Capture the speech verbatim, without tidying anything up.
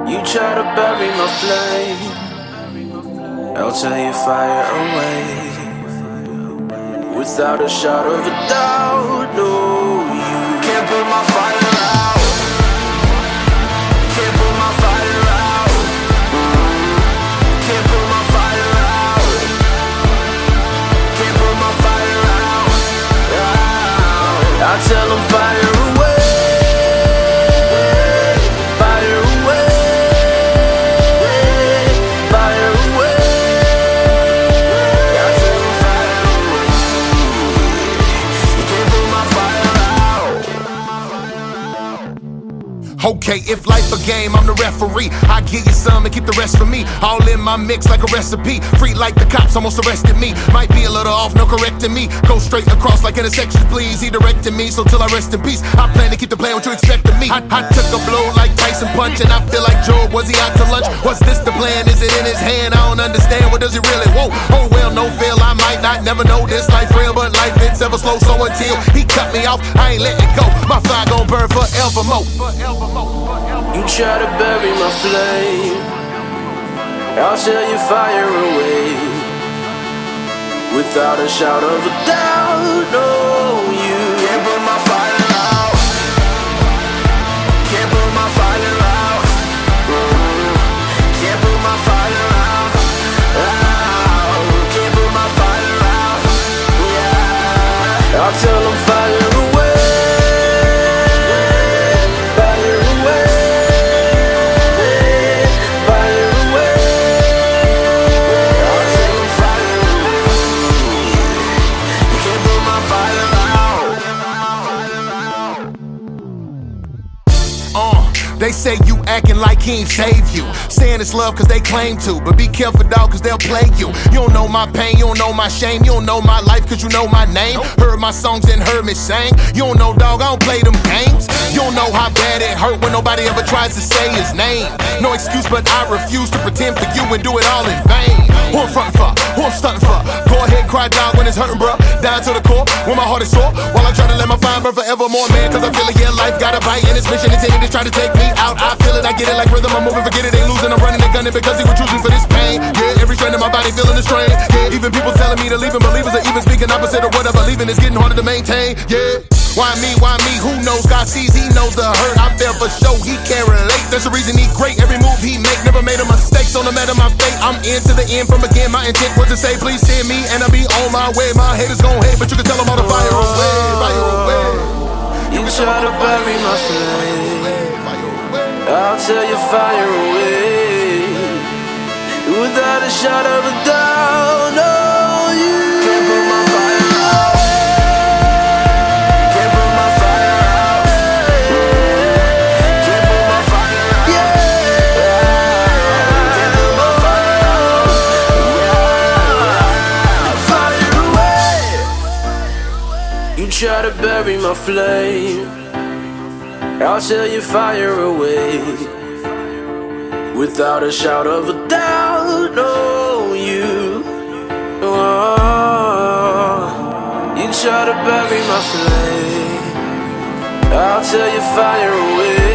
You try to bury my flame, I'll tell you fire away. Without a shot of a doubt, no, you can't put my fire out. Can't put my fire out. Can't put my fire out. Can't put my fire out. I tell them fire away. Okay, if life a game, I'm the referee. I give you some and keep the rest for me. All in my mix like a recipe. Free like the cops almost arrested me. Might be a little off, no correcting me. Go straight across like intersections, please. He directed me, so till I rest in peace. I plan to keep the plan what you expect of me. I, I took a blow like Tyson punch, and I feel like Joe. Was he out to lunch? Was this the plan? Is it in his hand? I don't understand. What does he really want? Oh well, no fail. I might not never know this life real, but life it's ever slow. So until he cut me off, I ain't letting go. My fire gon' burn forevermore. You try to bury my flame, I'll tell you fire away. Without a shout of a doubt, no, you can't put my fire out. Can't put my fire out. Mm, can't put my fire out. out. Can't put my fire out. Yeah, I'll tell them fire away. They say you acting like he ain't save you. Saying it's love cause they claim to. But be careful dog cause they'll play you. You don't know my pain, you don't know my shame. You don't know my life cause you know my name. Heard my songs and heard me sing. You don't know dog, I don't play them games. You don't know how bad it hurt when nobody ever tries to say his name. No excuse but I refuse to pretend for you and do it all in vain. Who I'm frontin' for? Who I'm stuntin' for? Go ahead cry dog when it's hurting bruh. Down to the core when my heart is sore. While I try to let my fire burn forevermore, man. Cause I feel like yeah life got a bite and its mission intended to try to take me out. I feel it, I get it like rhythm, I'm moving, forget it, ain't losing, I'm running and gunning because he was choosing for this pain. Yeah, every strain in my body feeling the strain. Yeah, even people telling me to leave him, believers are even speaking opposite of what I believe in. It's getting harder to maintain. Yeah, why me, why me, who knows? God sees, he knows the hurt I felt for sure, he can't relate. That's the reason he great, every move he make, never made a mistake. So no matter my fate, I'm in to the end from again. My intent was to say, please send me and I'll be on my way. My haters gon' hate, but you can tell them all to fire away, fire away. You try to bury my flame, I'll tell you fire away. Without a shot of a doubt, no, you can't put my fire out. Can't put my fire out. Can't put my fire out. Yeah. Can't put my fire out. Fire away. You try to bury my flame, I'll tell you fire away. Without a shout of a doubt, no, you oh, you try to bury my flame, I'll tell you fire away.